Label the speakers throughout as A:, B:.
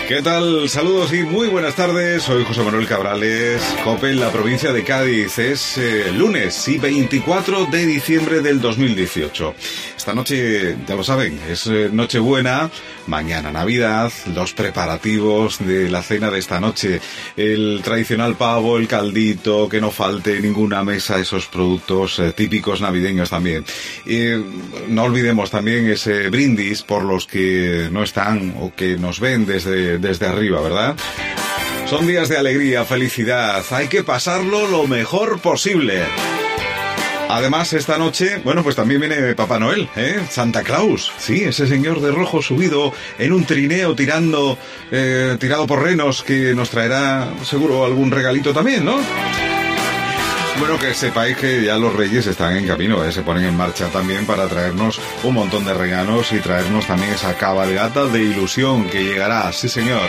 A: ¿Qué tal? Saludos y muy buenas tardes. Soy José Manuel Cabrales, COPE en la provincia de Cádiz. Es lunes y 24 de diciembre del 2018. Esta noche, ya lo saben, es Nochebuena, mañana Navidad, los preparativos de la cena de esta noche, el tradicional pavo, el caldito, que no falte ninguna mesa, esos productos típicos navideños también. No olvidemos también ese brindis por los que no están o que nos ven desde arriba, ¿verdad? Son días de alegría, felicidad, hay que pasarlo lo mejor posible. Además, esta noche, bueno, pues también viene Papá Noel, Santa Claus. Sí, ese señor de rojo subido en un trineo tirado por renos que nos traerá seguro algún regalito también, ¿no? Bueno, que sepáis que ya los reyes están en camino, se ponen en marcha también para traernos un montón de regalos y traernos también esa cabalgata de ilusión que llegará, sí señor.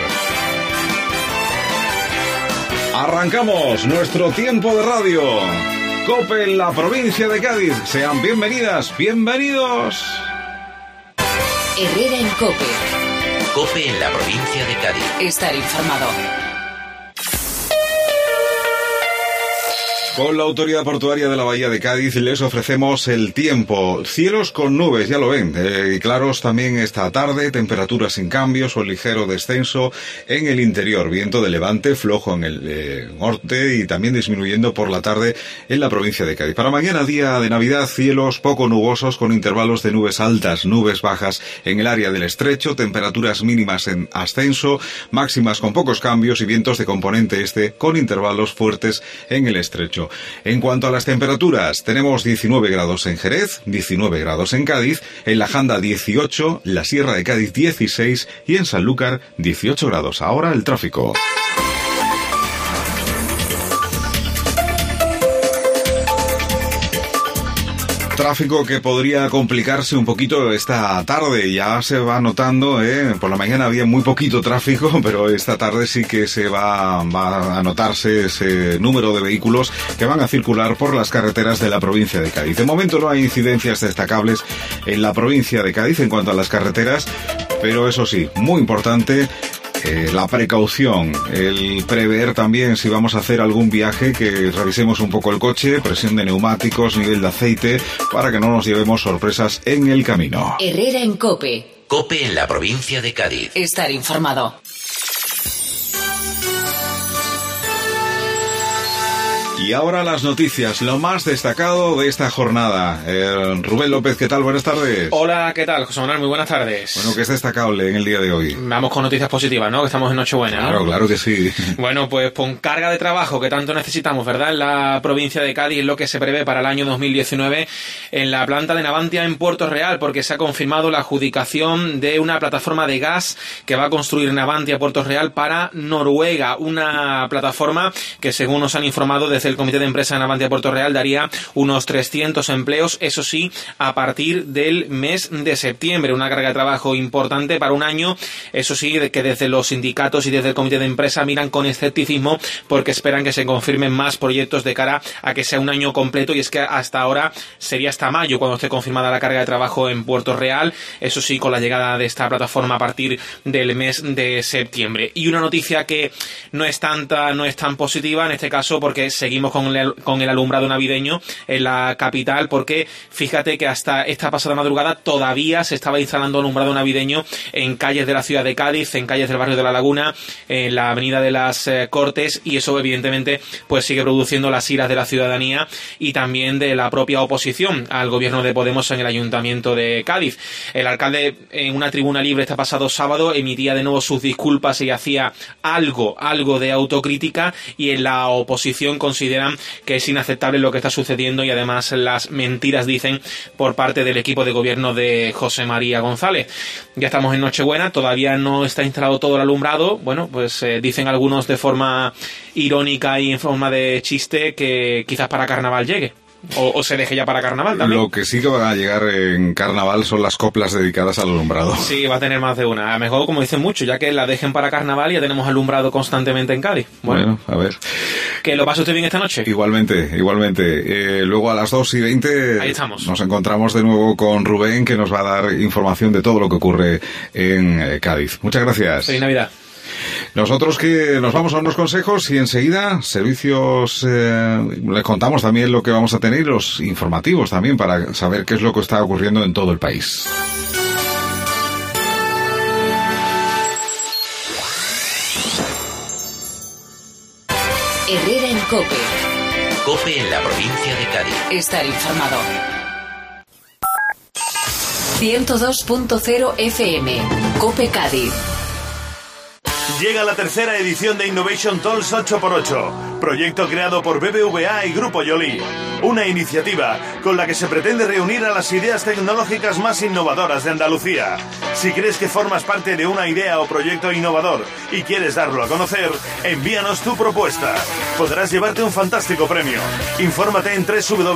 A: Arrancamos nuestro tiempo de radio. COPE en la provincia de Cádiz. Sean bienvenidas, bienvenidos.
B: Herrera en COPE.
C: COPE en la provincia de Cádiz.
B: Estar informado.
A: Con la Autoridad Portuaria de la Bahía de Cádiz les ofrecemos el tiempo. Cielos con nubes, ya lo ven, y claros también esta tarde, temperaturas sin cambios o ligero descenso en el interior. Viento de levante flojo en el norte y también disminuyendo por la tarde en la provincia de Cádiz. Para mañana, día de Navidad, cielos poco nubosos con intervalos de nubes altas, nubes bajas en el área del estrecho, temperaturas mínimas en ascenso, máximas con pocos cambios y vientos de componente este con intervalos fuertes en el estrecho. En cuanto a las temperaturas, tenemos 19 grados en Jerez, 19 grados en Cádiz, en la Janda 18, la Sierra de Cádiz 16 y en Sanlúcar 18 grados. Ahora el tráfico. Tráfico que podría complicarse un poquito esta tarde, ya se va notando, por la mañana había muy poquito tráfico, pero esta tarde sí que se va a notarse ese número de vehículos que van a circular por las carreteras de la provincia de Cádiz. De momento no hay incidencias destacables en la provincia de Cádiz en cuanto a las carreteras, pero eso sí, muy importante, la precaución, el prever también si vamos a hacer algún viaje, que revisemos un poco el coche, presión de neumáticos, nivel de aceite, para que no nos llevemos sorpresas en el camino.
B: Herrera en COPE.
C: COPE en la provincia de Cádiz.
B: Estar informado.
A: Y ahora las noticias, lo más destacado de esta jornada. Rubén López, ¿qué tal? Buenas tardes.
D: Hola, ¿qué tal, José Manuel? Muy buenas tardes.
A: Bueno, ¿qué es destacable en el día de hoy?
D: Vamos con noticias positivas, ¿no? Que estamos en Nochebuena,
A: Claro,
D: ¿no?
A: claro que sí.
D: Bueno, pues con carga de trabajo que tanto necesitamos, ¿verdad? En la provincia de Cádiz, lo que se prevé para el año 2019 en la planta de Navantia en Puerto Real, porque se ha confirmado la adjudicación de una plataforma de gas que va a construir Navantia Puerto Real para Noruega. Una plataforma que, según nos han informado desde el Comité de Empresa de Navantia Puerto Real, daría unos 300 empleos, eso sí, a partir del mes de septiembre. Una carga de trabajo importante para un año, eso sí, que desde los sindicatos y desde el Comité de Empresa miran con escepticismo, porque esperan que se confirmen más proyectos de cara a que sea un año completo, y es que hasta ahora sería hasta mayo cuando esté confirmada la carga de trabajo en Puerto Real, eso sí, con la llegada de esta plataforma a partir del mes de septiembre. Y una noticia que no es tan positiva en este caso, porque seguimos con el alumbrado navideño en la capital, porque fíjate que hasta esta pasada madrugada todavía se estaba instalando alumbrado navideño en calles de la ciudad de Cádiz, en calles del barrio de La Laguna, en la avenida de las Cortes, y eso evidentemente pues sigue produciendo las iras de la ciudadanía y también de la propia oposición al gobierno de Podemos en el Ayuntamiento de Cádiz. El alcalde, en una tribuna libre este pasado sábado, emitía de nuevo sus disculpas y hacía algo de autocrítica, y en la oposición consideran que es inaceptable lo que está sucediendo, y además las mentiras, dicen, por parte del equipo de gobierno de José María González. Ya estamos en Nochebuena, todavía no está instalado todo el alumbrado. Bueno, pues dicen algunos de forma irónica y en forma de chiste que quizás para Carnaval llegue. O se deje ya para Carnaval también.
A: Lo que sí que van a llegar en Carnaval son las coplas dedicadas al alumbrado.
D: Sí, va a tener más de una. A lo mejor, como dicen muchos, ya que la dejen para Carnaval, ya tenemos alumbrado constantemente en Cádiz.
A: Bueno, a ver.
D: ¿Que lo pase usted bien esta noche?
A: Igualmente. Luego a las 2:20
D: ahí estamos.
A: Nos encontramos de nuevo con Rubén, que nos va a dar información de todo lo que ocurre en Cádiz. Muchas gracias.
D: Feliz Navidad.
A: Nosotros que nos vamos a unos consejos y enseguida servicios, les contamos también lo que vamos a tener, los informativos también para saber qué es lo que está ocurriendo en todo el país.
B: Herrera en COPE.
C: COPE en la provincia de Cádiz.
B: Estar informado. 102.0 FM. COPE Cádiz.
E: Llega la tercera edición de Innovation Talks 8x8, proyecto creado por BBVA y Grupo Yoli. Una iniciativa con la que se pretende reunir a las ideas tecnológicas más innovadoras de Andalucía. Si crees que formas parte de una idea o proyecto innovador y quieres darlo a conocer, envíanos tu propuesta. Podrás llevarte un fantástico premio. Infórmate en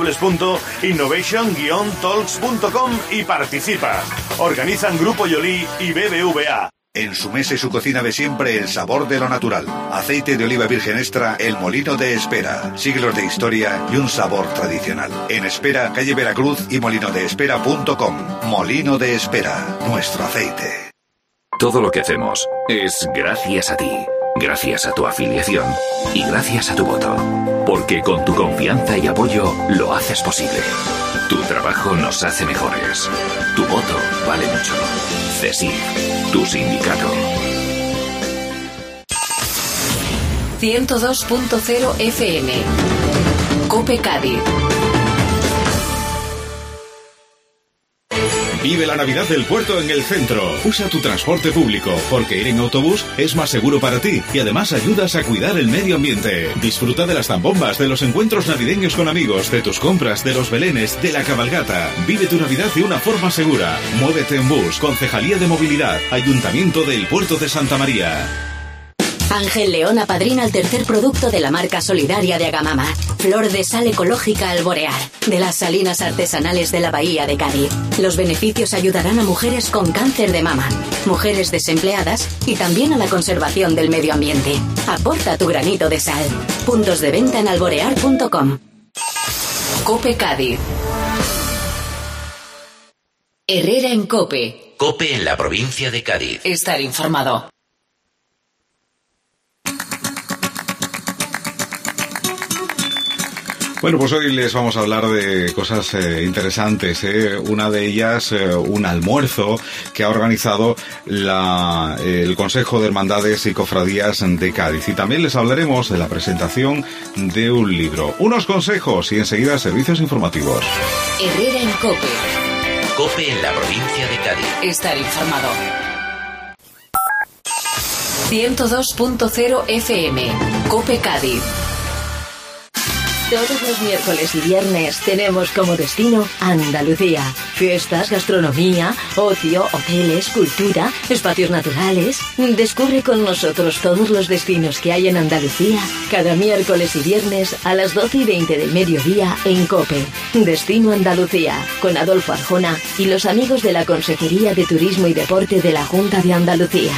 E: www.innovation-talks.com y participa. Organizan Grupo Yoli y BBVA.
F: En su mesa y su cocina de siempre, el sabor de lo natural. Aceite de oliva virgen extra, El Molino de Espera. Siglos de historia y un sabor tradicional. En Espera, calle Veracruz y molinodeespera.com. Molino de Espera, nuestro aceite.
G: Todo lo que hacemos es gracias a ti, gracias a tu afiliación y gracias a tu voto. Porque con tu confianza y apoyo lo haces posible. Tu trabajo nos hace mejores. Tu voto vale mucho. CESIF, tu sindicato.
B: 102.0 FM. COPE Cádiz.
A: Vive la Navidad del Puerto en el centro. Usa tu transporte público, porque ir en autobús es más seguro para ti y además ayudas a cuidar el medio ambiente. Disfruta de las zambombas, de los encuentros navideños con amigos, de tus compras, de los belenes, de la cabalgata. Vive tu Navidad de una forma segura. Muévete en bus. Concejalía de Movilidad. Ayuntamiento del Puerto de Santa María.
H: Ángel León apadrina el tercer producto de la marca solidaria de Agamama. Flor de sal ecológica Alborear, de las salinas artesanales de la Bahía de Cádiz. Los beneficios ayudarán a mujeres con cáncer de mama, mujeres desempleadas y también a la conservación del medio ambiente. Aporta tu granito de sal. Puntos de venta en alborear.com.
B: COPE Cádiz. Herrera en COPE.
C: COPE en la provincia de Cádiz.
B: Estar informado.
A: Bueno, pues hoy les vamos a hablar de cosas interesantes. Una de ellas, un almuerzo que ha organizado el Consejo de Hermandades y Cofradías de Cádiz. Y también les hablaremos de la presentación de un libro. Unos consejos y enseguida servicios informativos.
B: Herrera en COPE.
C: COPE en la provincia de Cádiz.
B: Estar informado. 102.0 FM. COPE Cádiz.
I: Todos los miércoles y viernes tenemos como destino Andalucía. Fiestas, gastronomía, ocio, hoteles, cultura, espacios naturales. Descubre con nosotros todos los destinos que hay en Andalucía cada miércoles y viernes a las 12:20 del mediodía en COPE. Destino Andalucía, con Adolfo Arjona y los amigos de la Consejería de Turismo y Deporte de la Junta de Andalucía.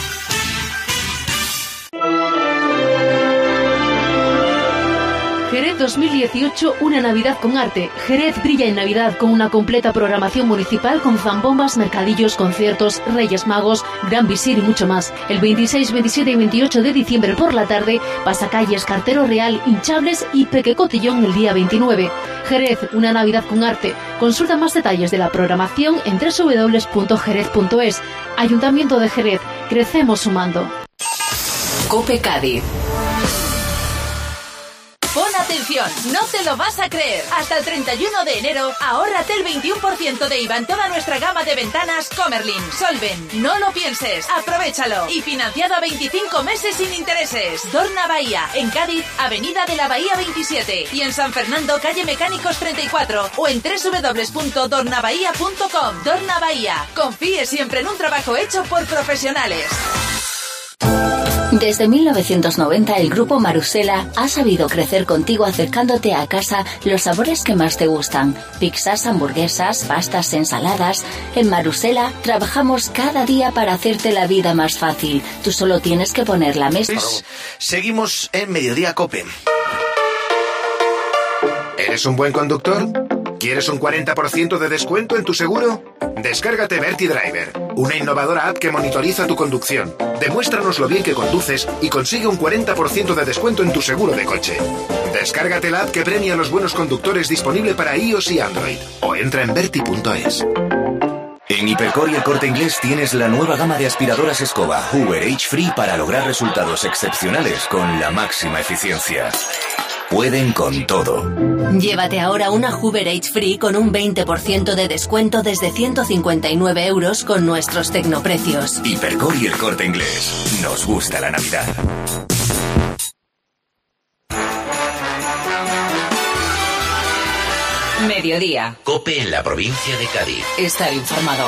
J: Jerez 2018, una Navidad con arte. Jerez brilla en Navidad con una completa programación municipal con zambombas, mercadillos, conciertos, Reyes Magos, Gran Visir y mucho más. El 26, 27 y 28 de diciembre por la tarde, pasacalles, cartero real, hinchables y pequecotillón el día 29. Jerez, una Navidad con arte. Consulta más detalles de la programación en www.jerez.es. Ayuntamiento de Jerez, crecemos sumando.
B: COPE Cádiz.
K: Pon atención, no te lo vas a creer. Hasta el 31 de enero, ahórrate el 21% de IVA en toda nuestra gama de ventanas Comerlin, Solven. No lo pienses, aprovechalo. Y financiado a 25 meses sin intereses. Dorna Bahía, en Cádiz, Avenida de la Bahía 27. Y en San Fernando, calle Mecánicos 34. O en www.dornabahía.com. Dorna Bahía, confíe siempre en un trabajo hecho por profesionales.
H: Desde 1990 el Grupo Marusela ha sabido crecer contigo acercándote a casa los sabores que más te gustan. Pizzas, hamburguesas, pastas, ensaladas. En Marusela trabajamos cada día para hacerte la vida más fácil. Tú solo tienes que poner la mesa.
L: Seguimos en Mediodía COPE. ¿Eres un buen conductor? ¿Quieres un 40% de descuento en tu seguro? Descárgate VertiDriver, una innovadora app que monitoriza tu conducción. Demuéstranos lo bien que conduces y consigue un 40% de descuento en tu seguro de coche. Descárgate la app que premia a los buenos conductores, disponible para iOS y Android. O entra en verti.es.
M: En Hipercor y El Corte Inglés tienes la nueva gama de aspiradoras escoba Hoover H-Free para lograr resultados excepcionales con la máxima eficiencia. Pueden con todo.
H: Llévate ahora una Hoover H-Free con un 20% de descuento desde 159 € con nuestros tecnoprecios.
M: Hipercor y El Corte Inglés. Nos gusta la Navidad.
B: Mediodía.
C: COPE en la provincia de Cádiz.
B: Estar informado.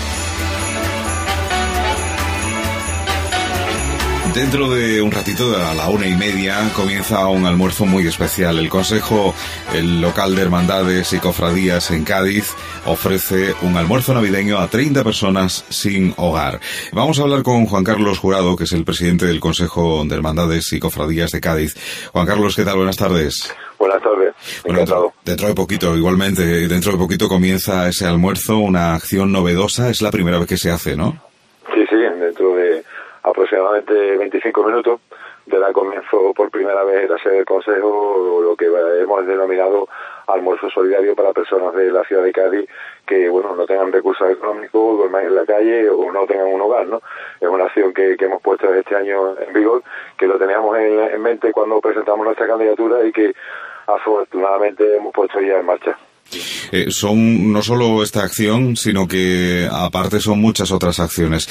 A: Dentro de un ratito, a la 1:30, comienza un almuerzo muy especial. El Consejo, el local de hermandades y cofradías en Cádiz, ofrece un almuerzo navideño a 30 personas sin hogar. Vamos a hablar con Juan Carlos Jurado, que es el presidente del Consejo de Hermandades y Cofradías de Cádiz. Juan Carlos, ¿qué tal? Buenas tardes.
N: Buenas tardes.
A: Bueno, dentro de poquito, igualmente, dentro de poquito comienza ese almuerzo, una acción novedosa. Es la primera vez que se hace, ¿no?
N: Sí, dentro de aproximadamente 25 minutos dará comienzo por primera vez en la sede del Consejo lo que hemos denominado almuerzo solidario para personas de la ciudad de Cádiz que, bueno, no tengan recursos económicos, duerman en la calle o no tengan un hogar, ¿no? Es una acción que hemos puesto este año en vigor, que lo teníamos en mente cuando presentamos nuestra candidatura y que afortunadamente hemos puesto ya en marcha.
A: Son no solo esta acción, sino que aparte son muchas otras acciones.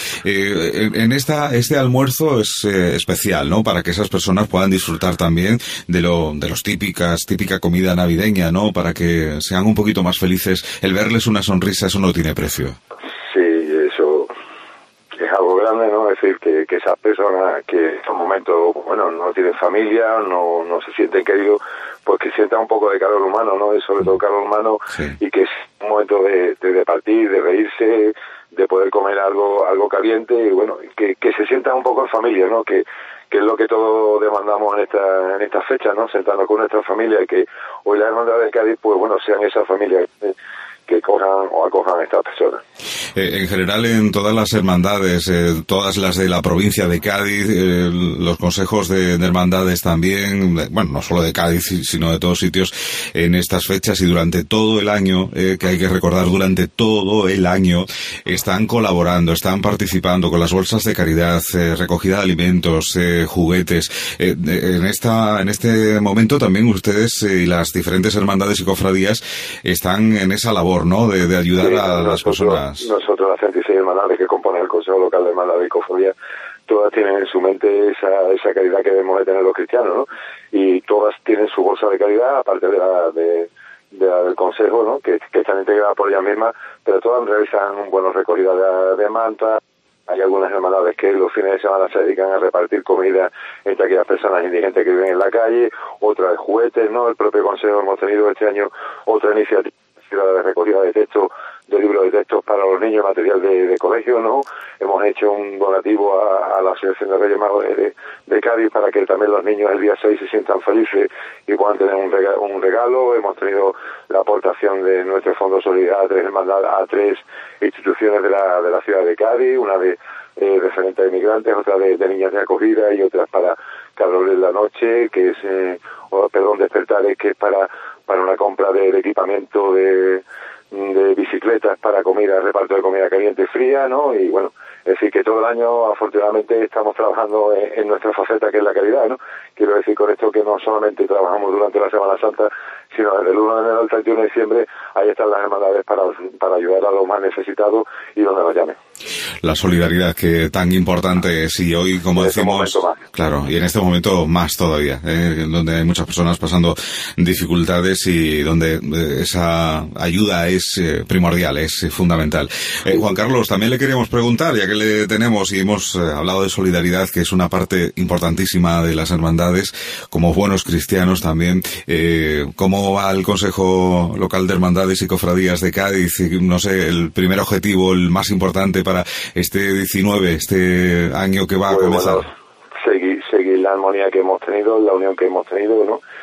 A: En este almuerzo es especial, ¿no? Para que esas personas puedan disfrutar también de los típica comida navideña, ¿no? Para que sean un poquito más felices. El verles una sonrisa, eso no tiene precio.
N: Sí, eso es algo grande, ¿no? Es decir, que esas personas que en estos momentos, bueno, no tienen familia, no se sienten queridos, pues que sientan un poco de calor humano, ¿no? Y sobre todo calor humano, sí. Y que es un momento de partir, de reírse, de poder comer algo caliente y bueno, que se sientan un poco en familia, ¿no? Que es lo que todos demandamos en esta fecha, ¿no? Sentarnos con nuestra familia y que hoy la hermandad de Cádiz, pues bueno, sean esa familia que cojan o acojan a estas personas.
A: En general, en todas las hermandades, todas las de la provincia de Cádiz, los consejos de hermandades también, bueno, no solo de Cádiz, sino de todos sitios, en estas fechas y durante todo el año, que hay que recordar, durante todo el año, están colaborando, están participando con las bolsas de caridad, recogida de alimentos, juguetes. En este momento también ustedes y las diferentes hermandades y cofradías están en esa labor, ¿no? De ayudar a las personas.
N: Nosotros, las 36 hermandades que componen el Consejo Local de Hermandades y Cofradías, todas tienen en su mente esa caridad que debemos de tener los cristianos, ¿no? Y todas tienen su bolsa de caridad, aparte de la del Consejo, ¿no? Que están integradas por ellas mismas, pero todas realizan, bueno, recogida de mantas. Hay algunas hermandades que los fines de semana se dedican a repartir comida entre aquellas personas indigentes que viven en la calle, otras juguetes, ¿no? El propio Consejo hemos tenido este año otra iniciativa de recogida de textos, de libros de textos para los niños, material de colegio, ¿no? Hemos hecho un donativo a la Asociación de Reyes Magos de Cádiz para que también los niños el día 6 se sientan felices y puedan tener un regalo. Hemos tenido la aportación de nuestro Fondo Solidario a tres instituciones de la ciudad de Cádiz, una de referentes a inmigrantes, otra de niñas de acogida y otras para Carlos de la Noche, que es, Despertares, que es para una compra del equipamiento de bicicletas para comida, reparto de comida caliente y fría, ¿no? Y bueno, es decir, que todo el año afortunadamente estamos trabajando en nuestra faceta, que es la caridad, ¿no? Quiero decir con esto que no solamente trabajamos durante la Semana Santa, sino desde el 1 de enero al 31 de diciembre, ahí están las hermandades para ayudar a los más necesitados y donde nos llamen.
A: La solidaridad que tan importante es, y hoy, como decimos, claro, y en este momento más todavía, donde hay muchas personas pasando dificultades y donde esa ayuda es primordial, es fundamental. Juan Carlos, también le queríamos preguntar, ya que le tenemos y hemos hablado de solidaridad, que es una parte importantísima de las hermandades, como buenos cristianos también, ¿cómo va el Consejo Local de Hermandades y Cofradías de Cádiz? No sé, el primer objetivo, el más importante para este 19, este año que va a comenzar.
N: Bueno, seguir la armonía que hemos tenido, la unión que hemos tenido, ¿no?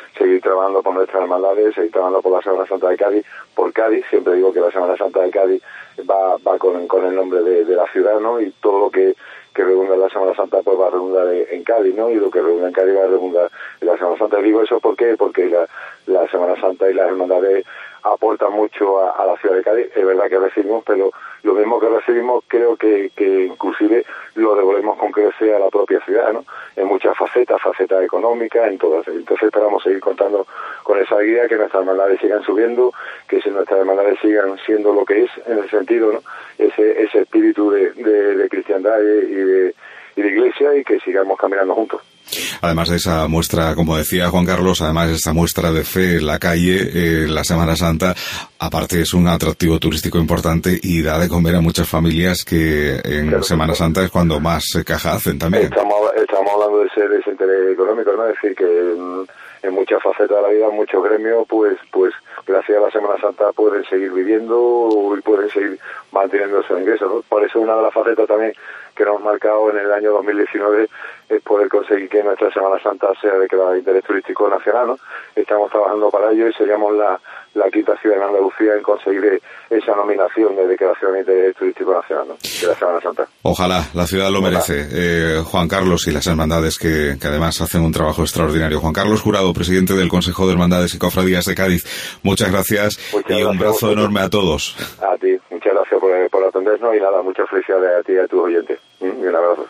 N: seguir trabajando por nuestras hermandades, seguir trabajando por la Semana Santa de Cádiz, por Cádiz. Siempre digo que la Semana Santa de Cádiz va con el nombre de la ciudad, ¿no? Y todo lo que redunda en la Semana Santa pues va a redundar en Cádiz, ¿no? Y lo que redunda en Cádiz va a redundar en la Semana Santa. Digo eso porque la Semana Santa y las hermandades aportan mucho a la ciudad de Cádiz. Es verdad que recibimos, pero lo mismo que recibimos creo que inclusive lo devolvemos con crecer a la propia ciudad, ¿no? En muchas facetas económicas, en todas. Entonces esperamos seguir contando con esa guía, que nuestras hermandades sigan subiendo, que si nuestras hermandades sigan siendo lo que es, en el sentido, ¿no? Ese espíritu de cristiandad y de iglesia, y que sigamos caminando juntos.
A: Además de esa muestra, como decía Juan Carlos, además de esa muestra de fe en la calle, la Semana Santa, aparte es un atractivo turístico importante y da de comer a muchas familias que en Semana Santa es cuando más caja hacen también.
N: Estamos hablando de ese interés económico, ¿no? Es decir, que en muchas facetas de la vida, muchos gremios, pues gracias a la Semana Santa pueden seguir viviendo y pueden seguir manteniendo esos ingresos, ¿no? Por eso una de las facetas también que nos hemos marcado en el año 2019 es poder conseguir que nuestra Semana Santa sea declarada de interés turístico nacional, ¿no? Estamos trabajando para ello y seríamos la quinta ciudad en Andalucía en conseguir esa nominación de declaración de interés turístico nacional, ¿no? De la Semana Santa.
A: Ojalá, la ciudad lo merece. Juan Carlos y las hermandades que además hacen un trabajo extraordinario. Juan Carlos Jurado, presidente del Consejo de Hermandades y Cofradías de Cádiz, muchas gracias y un abrazo enorme a todos.
N: A ti, muchas gracias por atendernos y nada, muchas felicidades a ti y a tus oyentes. Y un abrazo.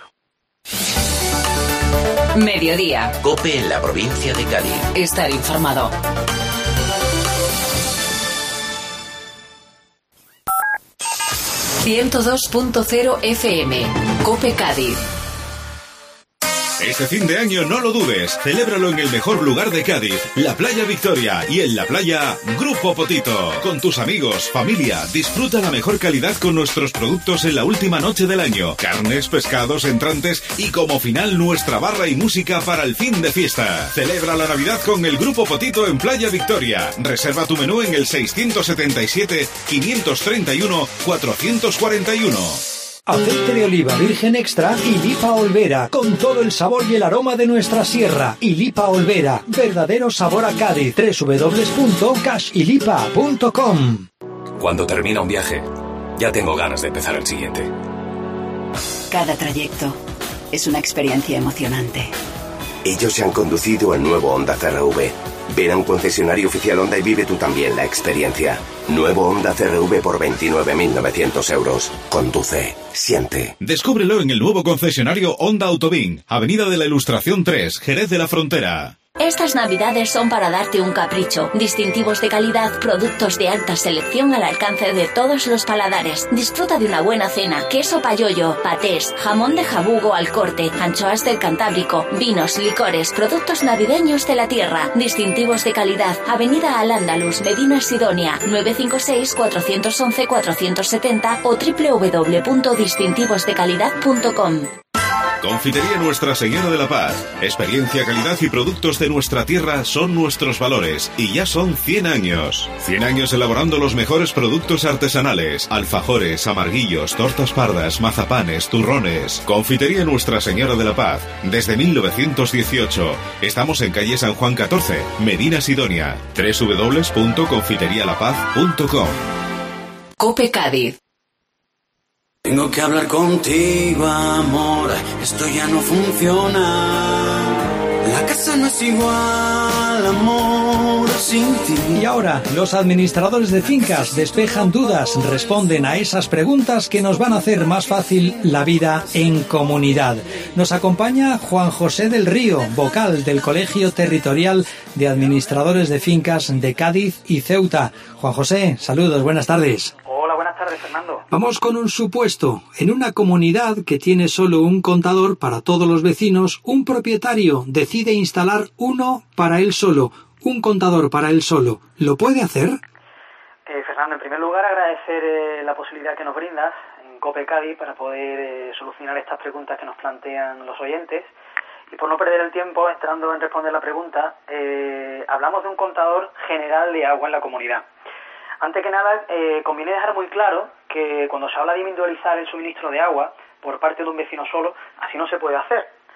B: Mediodía.
C: COPE en la provincia de Cádiz.
B: Estar informado. ...102.0 FM... COPE Cádiz.
A: Este fin de año no lo dudes, celébralo en el mejor lugar de Cádiz, la Playa Victoria, y en la playa, Grupo Potito. Con tus amigos, familia, disfruta la mejor calidad con nuestros productos en la última noche del año. Carnes, pescados, entrantes y como final nuestra barra y música para el fin de fiesta. Celebra la Navidad con el Grupo Potito en Playa Victoria. Reserva tu menú en el 677-531-441.
O: Aceite de oliva virgen extra y Lipa Olvera, con todo el sabor y el aroma de nuestra sierra. Y Lipa Olvera, verdadero sabor a Cádiz. www.cashilipa.com.
P: Cuando termina un viaje, ya tengo ganas de empezar el siguiente.
Q: Cada trayecto es una experiencia emocionante.
R: Ellos se han conducido el nuevo Honda CR-V. Ven a un concesionario oficial Honda y vive tú también la experiencia. Nuevo Honda CR-V por 29.900 euros. Conduce, siente.
A: Descúbrelo en el nuevo concesionario Honda Autobin, Avenida de la Ilustración 3, Jerez de la Frontera.
S: Estas navidades son para darte un capricho. Distintivos de calidad, productos de alta selección al alcance de todos los paladares. Disfruta de una buena cena, queso payollo, patés, jamón de jabugo al corte, anchoas del Cantábrico, vinos, licores, productos navideños de la tierra. Distintivos de calidad, Avenida Al-Ándalus, Medina Sidonia, 956-411-470 o www.distintivosdecalidad.com.
A: Confitería Nuestra Señora de la Paz. Experiencia, calidad y productos de nuestra tierra son nuestros valores. Y ya son 100 años. 100 años elaborando los mejores productos artesanales. Alfajores, amarguillos, tortas pardas, mazapanes, turrones. Confitería Nuestra Señora de la Paz. Desde 1918. Estamos en calle San Juan 14, Medina Sidonia. www.confiterialapaz.com.
B: COPE Cádiz.
T: Tengo que hablar contigo, amor, esto ya no funciona. La casa no es igual, amor, sin ti.
O: Y ahora, los administradores de fincas despejan dudas, responden a esas preguntas que nos van a hacer más fácil la vida en comunidad. Nos acompaña Juan José del Río, vocal del Colegio Territorial de Administradores de Fincas de Cádiz y Ceuta. Juan José, saludos, buenas tardes.
U: Hola, buenas tardes, Fernando.
O: Vamos con un supuesto. En una comunidad que tiene solo un contador para todos los vecinos, un propietario decide instalar uno para él solo, un contador para él solo. ¿Lo puede hacer?
U: Fernando, en primer lugar agradecer la posibilidad que nos brindas en COPE Cádiz para poder solucionar estas preguntas que nos plantean los oyentes. Y por no perder el tiempo, entrando en responder la pregunta, hablamos de un contador general de agua en la comunidad. Antes que nada, conviene dejar muy claro que cuando se habla de individualizar el suministro de agua por parte de un vecino solo, así no se puede hacer,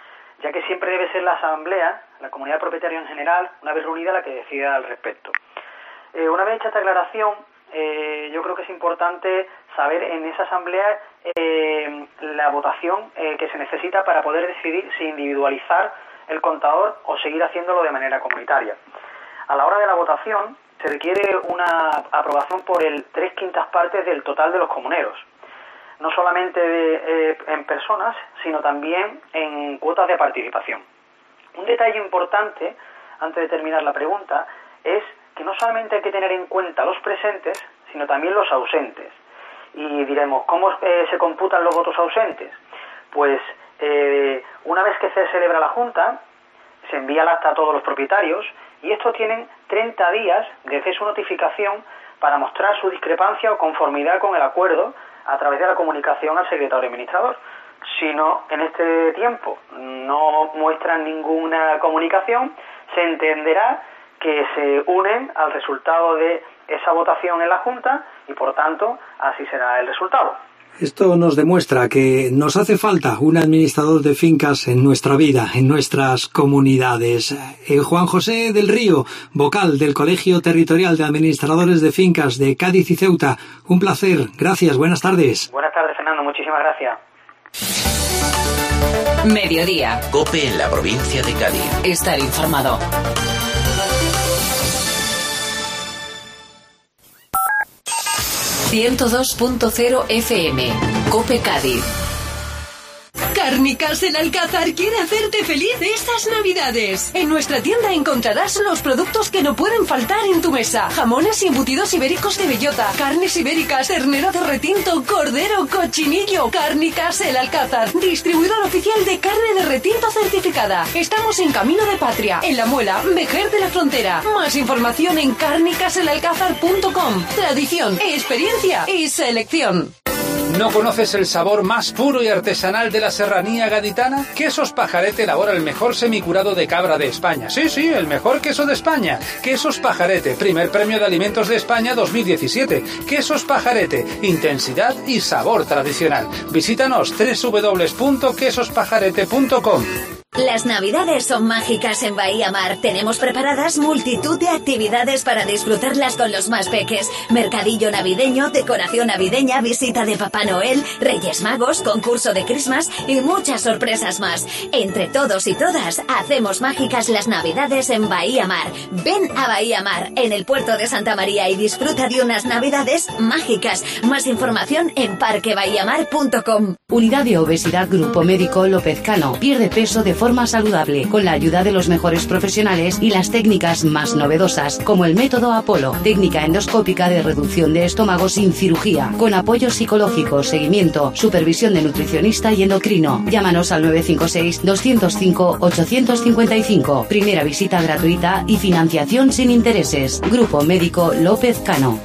U: ya que siempre debe ser la asamblea, la comunidad de propietarios en general, una vez reunida, la que decida al respecto. Una vez hecha esta aclaración, yo creo que es importante saber en esa asamblea la votación que se necesita para poder decidir si individualizar el contador o seguir haciéndolo de manera comunitaria. A la hora de la votación se requiere una aprobación por el 3/5 partes del total de los comuneros, no solamente en personas, sino también en cuotas de participación. Un detalle importante, antes de terminar la pregunta, es que no solamente hay que tener en cuenta los presentes, sino también los ausentes. Y diremos, ¿cómo se computan los votos ausentes? Pues una vez que se celebra la Junta, se envía el acta a todos los propietarios y estos tienen 30 días desde su notificación para mostrar su discrepancia o conformidad con el acuerdo a través de la comunicación al secretario administrador. Si no, en este tiempo no muestran ninguna comunicación, se entenderá que se unen al resultado de esa votación en la Junta y, por tanto, así será el resultado.
O: Esto nos demuestra que nos hace falta un administrador de fincas en nuestra vida, en nuestras comunidades. Juan José del Río, vocal del Colegio Territorial de Administradores de Fincas de Cádiz y Ceuta. Un placer. Gracias. Buenas tardes.
U: Buenas tardes, Fernando. Muchísimas gracias.
B: Mediodía.
C: COPE en la provincia de Cádiz.
B: Estar informado. ...102.0 FM... COPE Cádiz.
D: Cárnicas El Alcázar quiere hacerte feliz estas Navidades. En nuestra tienda encontrarás los productos que no pueden faltar en tu mesa. Jamones y embutidos ibéricos de bellota, carnes ibéricas, ternero de retinto, cordero, cochinillo. Cárnicas El Alcázar, distribuidor oficial de carne de retinto certificada. Estamos en Camino de Patria, en La Muela, Vejer de la Frontera. Más información en cárnicaselalcázar.com. Tradición, experiencia y selección.
V: ¿No conoces el sabor más puro y artesanal de la serranía gaditana? Quesos Pajarete elabora el mejor semicurado de cabra de España. Sí, el mejor queso de España. Quesos Pajarete, primer premio de alimentos de España 2017. Quesos Pajarete, intensidad y sabor tradicional. Visítanos www.quesospajarete.com.
S: Las Navidades son mágicas en Bahía Mar. Tenemos preparadas multitud de actividades para disfrutarlas con los más peques. Mercadillo navideño, decoración navideña, visita de Papá Noel, Reyes Magos, concurso de Christmas y muchas sorpresas más. Entre todos y todas, hacemos mágicas las Navidades en Bahía Mar. Ven a Bahía Mar, en el puerto de Santa María, y disfruta de unas Navidades mágicas. Más información en parquebahiamar.com.
J: Unidad de Obesidad Grupo Médico López Cano. Pierde peso de forma saludable, con la ayuda de los mejores profesionales y las técnicas más novedosas, como el método Apolo, técnica endoscópica de reducción de estómago sin cirugía, con apoyo psicológico, seguimiento, supervisión de nutricionista y endocrino. Llámanos al 956-205-855. Primera visita gratuita y financiación sin intereses. Grupo Médico López Cano.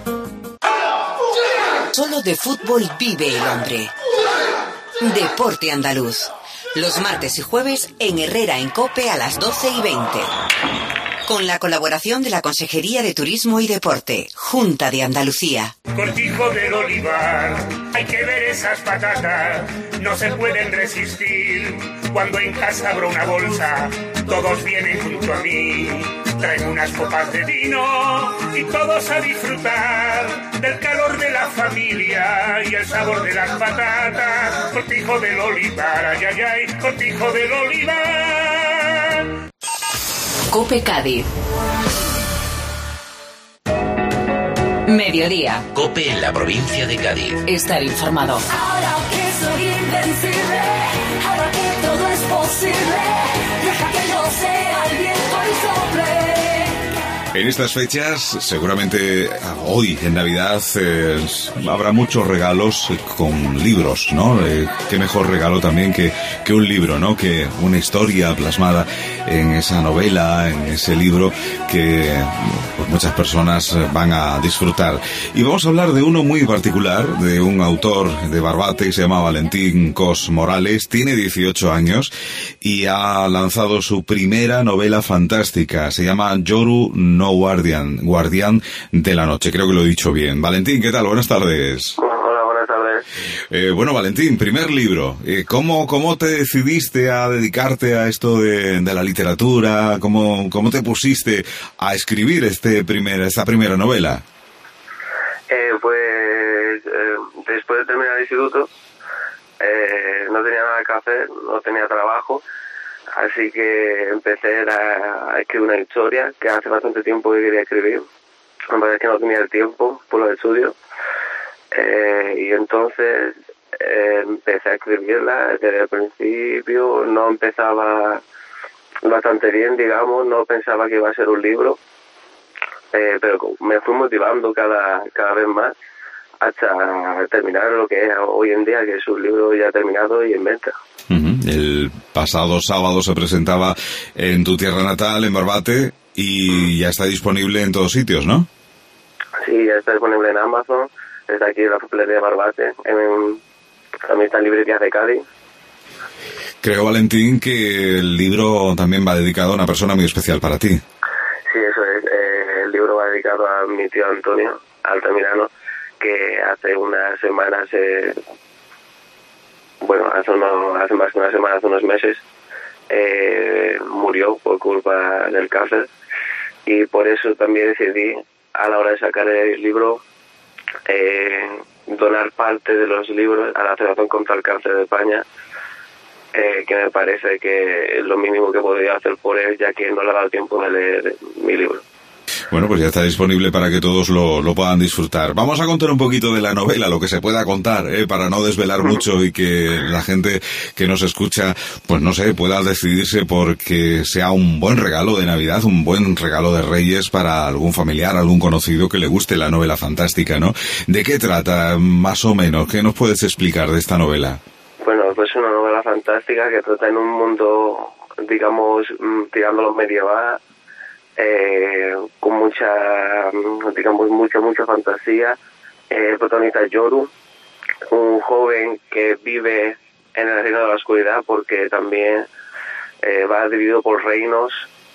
W: Solo de fútbol vive el hombre. Deporte andaluz. Los martes y jueves en Herrera en COPE a las 12:20. Con la colaboración de la Consejería de Turismo y Deporte, Junta de Andalucía.
X: Cortijo del Olivar, hay que ver esas patatas, no se pueden resistir. Cuando en casa abro una bolsa, todos vienen junto a mí. Traigo unas copas de vino y todos a disfrutar del calor de la familia y el sabor de las patatas. Cortijo del Olivar, ay, ay, ay, Cortijo del Olivar.
B: COPE Cádiz. Mediodía.
C: COPE en la provincia de Cádiz.
B: Estar informado.
D: Ahora que soy invencible, ahora que todo es posible, deja que yo sea el viento y sople.
A: En estas fechas, seguramente hoy en Navidad, habrá muchos regalos con libros, ¿no? Qué mejor regalo también que un libro, ¿no? Que una historia plasmada en esa novela, en ese libro que pues, muchas personas van a disfrutar. Y vamos a hablar de uno muy particular, de un autor de Barbate que se llama Valentín Cos Morales. Tiene 18 años y ha lanzado su primera novela fantástica. Se llama Yoru no Guardián de la Noche. Creo que lo he dicho bien. Valentín, ¿qué tal? Buenas tardes.
Y: Hola, buenas tardes.
A: Bueno, Valentín, primer libro. ¿Cómo te decidiste a dedicarte a esto de la literatura? ¿Cómo te pusiste a escribir esta primera novela?
E: Después de terminar el instituto, no tenía nada que hacer, no tenía trabajo, así que empecé a escribir una historia que hace bastante tiempo que quería escribir. Me parece que no tenía el tiempo por los estudios, y entonces empecé a escribirla. Desde el principio no empezaba bastante bien, digamos, no pensaba que iba a ser un libro, pero me fui motivando cada vez más hasta terminar lo que es hoy en día, que es un libro ya terminado y en venta.
A: El pasado sábado se presentaba en tu tierra natal, en Barbate, y ya está disponible en todos sitios, ¿no?
E: Sí, ya está disponible en Amazon, está aquí en la papelería de Barbate, también está en librerías de Cádiz.
A: Creo, Valentín, que el libro también va dedicado a una persona muy especial para ti.
E: Sí, eso es. El libro va dedicado a mi tío Antonio Altamirano, que hace unas semanas, hace más de una semana, hace unos meses, murió por culpa del cáncer, y por eso también decidí, a la hora de sacar el libro, donar parte de los libros a la Asociación contra el Cáncer de España, que me parece que es lo mínimo que podría hacer por él, ya que no le ha dado tiempo de leer mi libro.
A: Bueno, pues ya está disponible para que todos lo puedan disfrutar. Vamos a contar un poquito de la novela, lo que se pueda contar, para no desvelar mucho y que la gente que nos escucha, pues no sé, pueda decidirse porque sea un buen regalo de Navidad, un buen regalo de Reyes para algún familiar, algún conocido que le guste la novela fantástica, ¿no? ¿De qué trata, más o menos? ¿Qué nos puedes explicar de esta novela?
E: Bueno, pues es una novela fantástica que trata en un mundo, digamos, tirándolo medieval, con mucha fantasía. El protagonista es Yoru, un joven que vive en el reino de la oscuridad, porque también va dividido por reinos,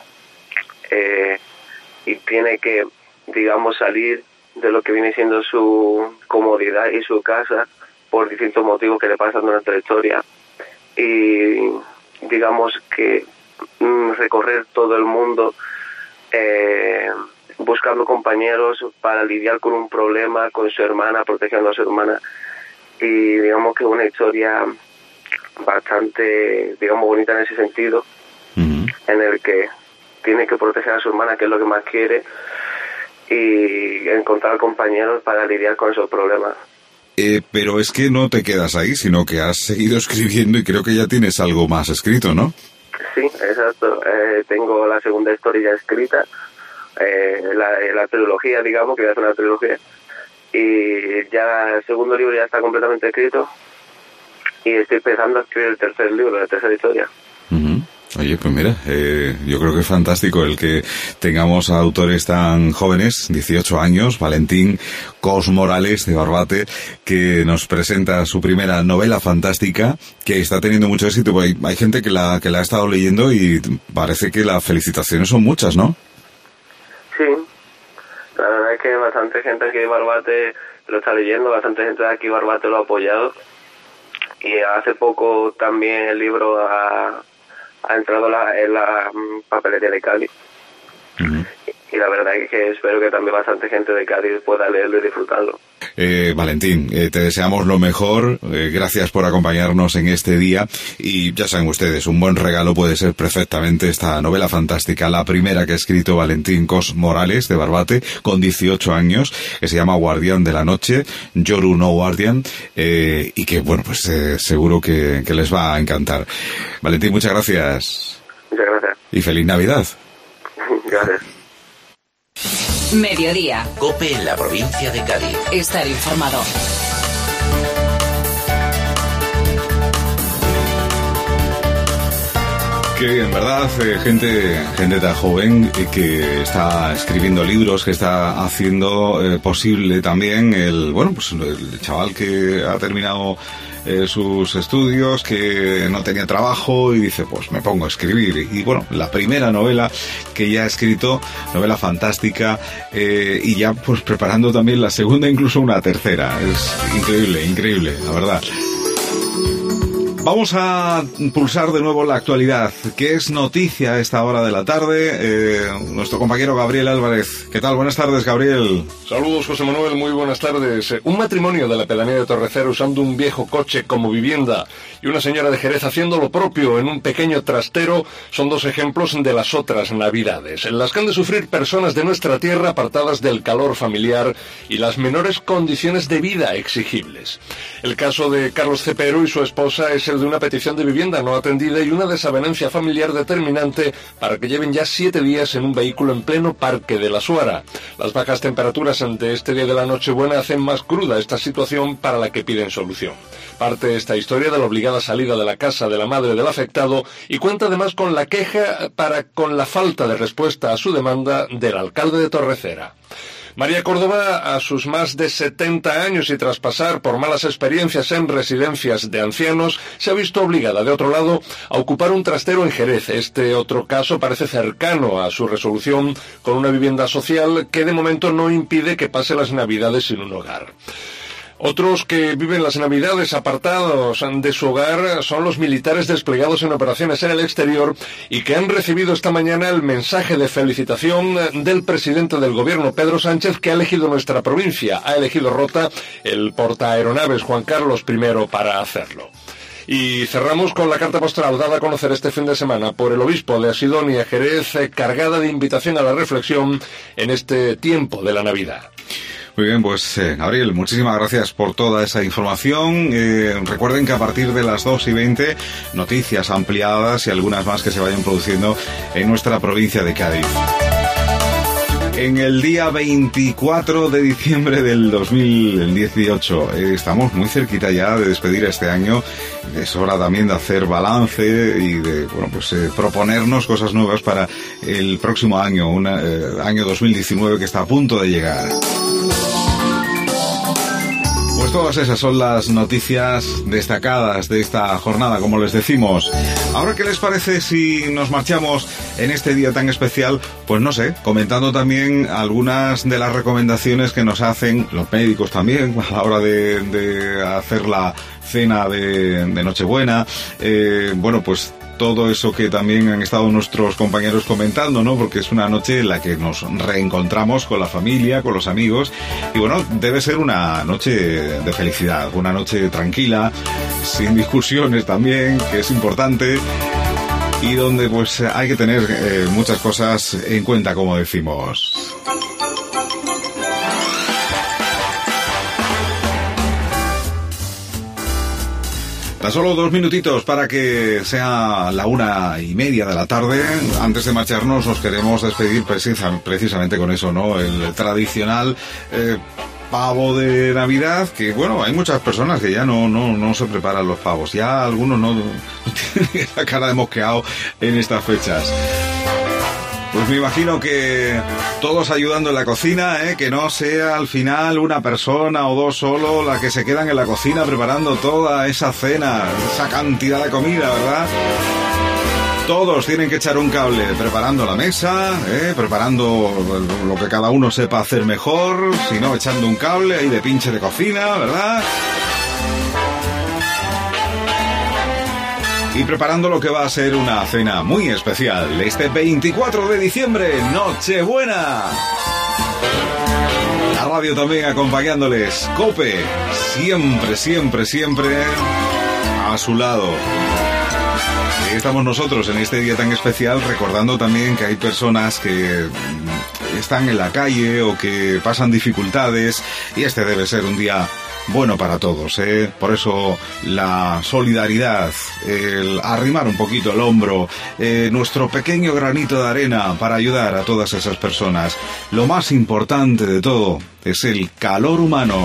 E: y tiene que, digamos, salir de lo que viene siendo su comodidad y su casa por distintos motivos que le pasan durante la historia, y digamos que recorrer todo el mundo buscando compañeros para lidiar con un problema con su hermana, protegiendo a su hermana, y digamos que es una historia bastante, digamos, bonita en ese sentido, en el que tiene que proteger a su hermana, que es lo que más quiere, y encontrar compañeros para lidiar con esos problemas.
A: Pero es que no te quedas ahí, sino que has seguido escribiendo y creo que ya tienes algo más escrito, ¿no?
E: Sí, exacto. Tengo la segunda historia ya escrita, la trilogía, digamos, que ya es una trilogía, y ya el segundo libro ya está completamente escrito, y estoy empezando a escribir el tercer libro, la tercera historia.
A: Oye, pues mira, yo creo que es fantástico el que tengamos a autores tan jóvenes, 18 años, Valentín Cos Morales de Barbate, que nos presenta su primera novela fantástica, que está teniendo mucho éxito. Hay gente que la ha estado leyendo y parece que las felicitaciones son muchas, ¿no?
E: Sí, la verdad es que bastante gente aquí de Barbate lo está leyendo, bastante gente de aquí de Barbate lo ha apoyado, y hace poco también el libro ha entrado en la papelería de Cádiz. Y la verdad es que espero que también bastante gente de Cádiz pueda leerlo y disfrutarlo.
A: Valentín, te deseamos lo mejor, gracias por acompañarnos en este día, y ya saben ustedes, un buen regalo puede ser perfectamente esta novela fantástica, la primera que ha escrito Valentín Cos Morales de Barbate, con 18 años, que se llama Guardián de la Noche, Yoru no Guardian, y que, bueno, pues seguro que les va a encantar. Valentín, muchas gracias.
E: Muchas gracias.
A: Y feliz Navidad.
E: Gracias.
B: Mediodía.
C: COPE en la provincia de Cádiz.
B: Estar informado.
A: Qué bien, ¿verdad? Gente tan joven que está escribiendo libros, que está haciendo posible también el chaval que ha terminado sus estudios, que no tenía trabajo y dice, pues me pongo a escribir. Y bueno, la primera novela que ya ha escrito, novela fantástica, y ya pues preparando también la segunda, incluso una tercera. Es increíble, la verdad. Vamos a pulsar de nuevo la actualidad, que es noticia a esta hora de la tarde. Nuestro compañero Gabriel Álvarez. ¿Qué tal? Buenas tardes, Gabriel.
F: Saludos, José Manuel. Muy buenas tardes. Un matrimonio de la pedanía de Torrecera usando un viejo coche como vivienda y una señora de Jerez haciendo lo propio en un pequeño trastero son dos ejemplos de las otras navidades, en las que han de sufrir personas de nuestra tierra apartadas del calor familiar y las menores condiciones de vida exigibles. El caso de Carlos Cepero y su esposa es el de una petición de vivienda no atendida y una desavenencia familiar determinante para que lleven ya 7 días en un vehículo en pleno Parque de la Suara. Las bajas temperaturas ante este día de la Nochebuena hacen más cruda esta situación para la que piden solución. Parte esta historia de la obligada salida de la casa de la madre del afectado y cuenta además con la queja con la falta de respuesta a su demanda del alcalde de Torrecera. María Córdoba, a sus más de 70 años y tras pasar por malas experiencias en residencias de ancianos, se ha visto obligada, de otro lado, a ocupar un trastero en Jerez. Este otro caso parece cercano a su resolución con una vivienda social que de momento no impide que pase las Navidades sin un hogar. Otros que viven las Navidades apartados de su hogar son los militares desplegados en operaciones en el exterior y que han recibido esta mañana el mensaje de felicitación del presidente del gobierno, Pedro Sánchez, que ha elegido nuestra provincia, ha elegido Rota, el portaaeronaves Juan Carlos I, para hacerlo. Y cerramos con la carta postral dada a conocer este fin de semana por el obispo de Asidonia, Jerez, cargada de invitación a la reflexión en este tiempo de la Navidad.
A: Muy bien, pues Gabriel, muchísimas gracias por toda esa información. Recuerden que a partir de las 2:20, noticias ampliadas y algunas más que se vayan produciendo en nuestra provincia de Cádiz. En el día 24 de diciembre del 2018, estamos muy cerquita ya de despedir este año. Es hora también de hacer balance y de proponernos cosas nuevas para el próximo año, año 2019 que está a punto de llegar. Pues todas esas son las noticias destacadas de esta jornada, como les decimos. Ahora, ¿qué les parece si nos marchamos en este día tan especial? Pues no sé, comentando también algunas de las recomendaciones que nos hacen los médicos también a la hora de hacer la cena de Nochebuena. Pues todo eso que también han estado nuestros compañeros comentando, ¿no? Porque es una noche en la que nos reencontramos con la familia, con los amigos, y bueno, debe ser una noche de felicidad, una noche tranquila, sin discusiones también, que es importante, y donde pues hay que tener muchas cosas en cuenta, como decimos. Tan solo 2 minutitos para que sea la 1:30 de la tarde. Antes de marcharnos nos queremos despedir precisamente con eso, ¿no? El tradicional pavo de Navidad, que bueno, hay muchas personas que ya no se preparan los pavos. Ya algunos no tienen la cara de mosqueado en estas fechas. Pues me imagino que todos ayudando en la cocina, que no sea al final una persona o dos solo la que se quedan en la cocina preparando toda esa cena, esa cantidad de comida, ¿verdad? Todos tienen que echar un cable preparando la mesa, preparando lo que cada uno sepa hacer mejor, si no echando un cable ahí de pinche de cocina, ¿verdad? Y preparando lo que va a ser una cena muy especial este 24 de diciembre, Nochebuena. La radio también acompañándoles, COPE, siempre a su lado. Y estamos nosotros en este día tan especial recordando también que hay personas que están en la calle o que pasan dificultades y este debe ser un día bueno para todos, Por eso la solidaridad, el arrimar un poquito el hombro, nuestro pequeño granito de arena para ayudar a todas esas personas. Lo más importante de todo es el calor humano.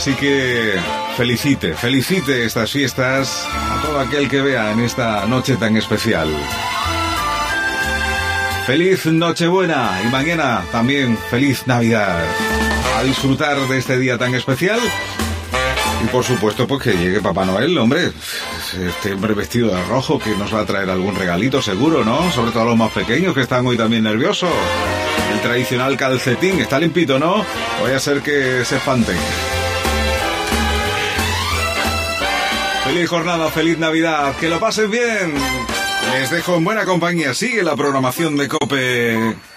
A: Así que felicite estas fiestas a todo aquel que vea en esta noche tan especial. Feliz Nochebuena y mañana también feliz Navidad. A disfrutar de este día tan especial. Y por supuesto, pues que llegue Papá Noel, hombre. Este hombre vestido de rojo que nos va a traer algún regalito seguro, ¿no? Sobre todo a los más pequeños que están hoy también nerviosos. El tradicional calcetín, está limpito, ¿no? Vaya a ser que se espanten. Feliz jornada, feliz Navidad, que lo pasen bien. Les dejo en buena compañía. Sigue la programación de COPE.